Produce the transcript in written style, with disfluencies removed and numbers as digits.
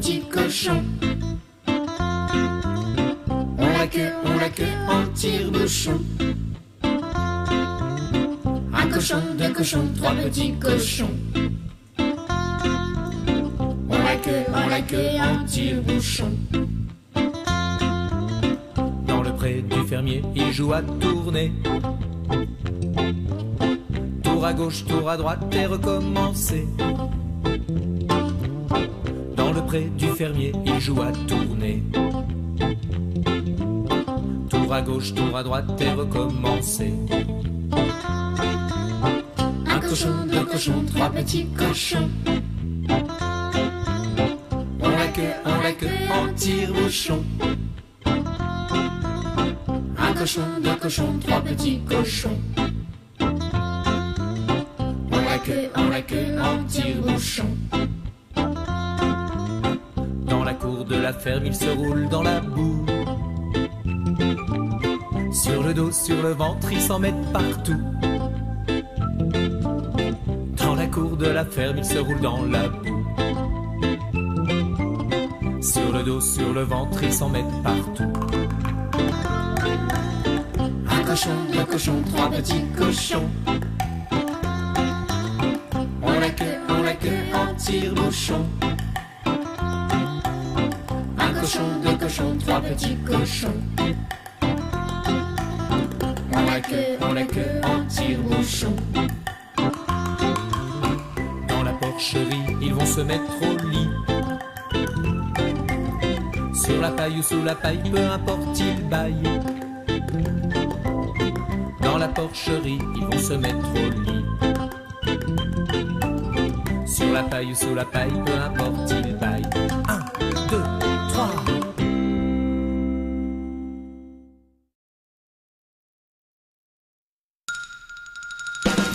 petits cochons. On la queue en tire-bouchon. Un cochon, deux cochons, trois petits cochons. On la queue en tire-bouchon. Dans le pré du fermier, il joue à tourner. Tour à gauche, tour à droite et recommencer. Dans le pré du fermier, il joue à tourner. Tour à gauche, tour à droite et recommencer. Un cochon, deux cochons, trois petits cochons. On la queue en tire-bouchon. Un cochon, deux cochons, trois petits cochons. On la queue en tire-bouchon. Dans la cour de la ferme, il se roule dans la boue. Sur le dos, sur le ventre, ils s'en mettent partout. Dans la cour de la ferme, il se roule dans la boue. Sur le dos, sur le ventre, ils s'en mettent partout. Un cochon, deux cochons, trois petits cochons. On la queue en tire-bouchon. Un cochon, deux cochons, trois petits cochons. On la queue en tire-bouchon. Dans la porcherie, ils vont se mettre au lit. Sur la paille ou sous la paille, peu importe, ils baillent. Dans la porcherie, ils vont se mettre au lit. Sur la paille ou sous la paille, peu importe, ils baillent.